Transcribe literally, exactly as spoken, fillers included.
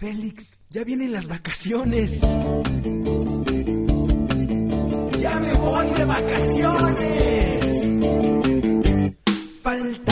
Félix, ya vienen las vacaciones. ¡Ya me voy de vacaciones! Falta